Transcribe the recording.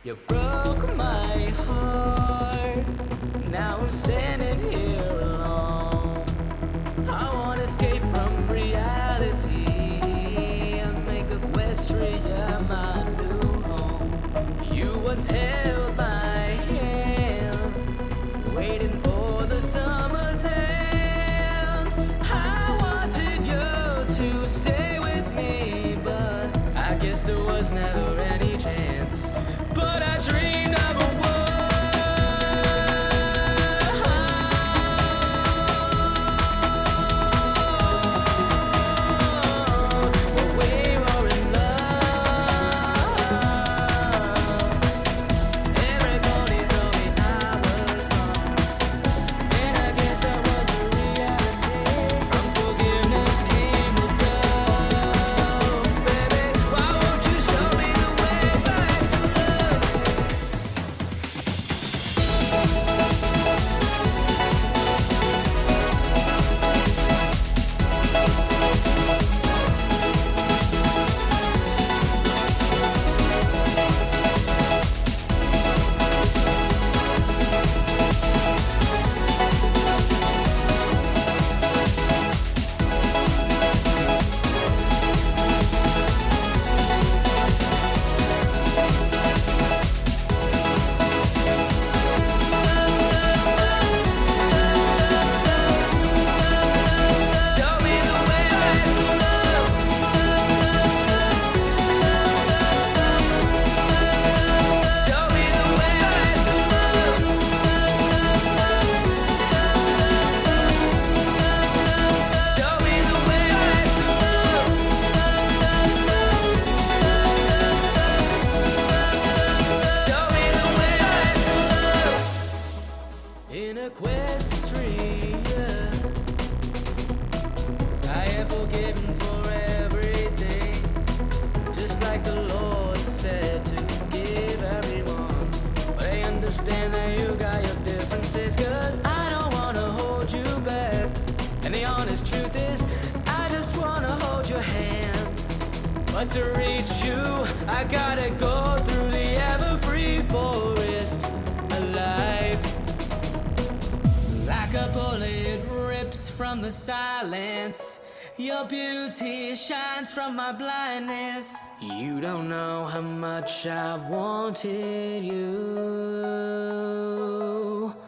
You broke my heart. Now I'm standing here alone. I wanna escape from reality and make Equestria my new home. You once held my hand, waiting for the summer dance. I wanted you to stay with me, but I guess there was never any chance. But I dreamed of a world where we were in love. Everybody told me I was wrong, and I guess that was the reality. From forgiveness came the love, baby. Why won't you show me the way back to love? Show me the way back to love. Show me the way back to love. Show me the way back to love. Show me the way back to love. In Equestria, I am forgiven for everything, just like the Lord said to forgive everyone. But I understand that you got your differences, 'cause I don't wanna hold you back. And the honest truth is, I just wanna hold your hand. But to reach you, I gotta go through the ever-free forest alive. Like a bullet rips from the silence, your beauty shines from my blindness. You don't know how much I've wanted you.